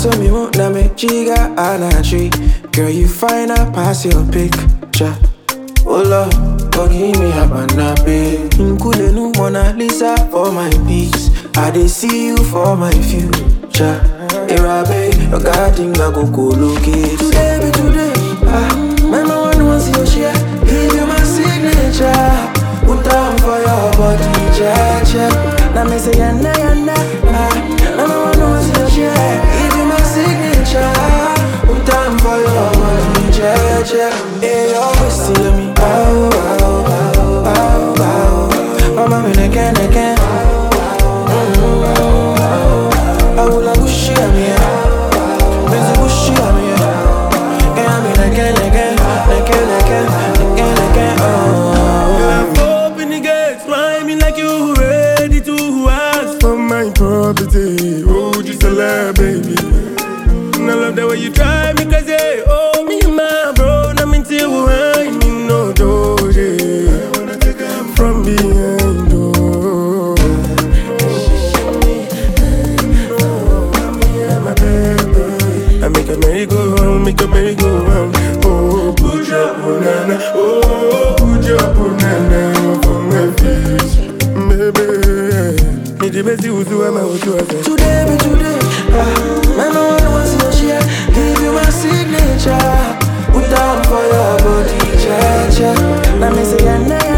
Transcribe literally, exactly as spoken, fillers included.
so me won't na me chiga and a tree. Girl, you find out pass your picture. Oh Lord, oh give me a banabe. Include no Mona Lisa for my peace. I dey see you for my future. Irabe, your garden I go co-locate. Today be today, ah, my man wants your share. Give you my signature. Put down for your body, check, check. Now me say yana yana, ah, my man wants your share. Give you my signature. Put down for your body, check, check. Hey, you always see me. Bow, bow, bow, bow, bow. Mama, me again, again. I will like push you on me, busy push you on me. Yeah, I mean again, again, again, again, again, again. Oh, open the gates, fly me like you ready to ask for my property. Oh, just a lie, baby. And I love the way you drive me crazy. Oh, me and my bro, I'm into you, I mean no doje. From behind, oh. I make a merry go round, make a merry go round. Oh, put your banana, oh, put your banana for my face, baby. Me the best you do, I'm out to a friend. Today be today, ah, my man wants your share. Give you my signature. Put down for your body, check, check. Now me say yana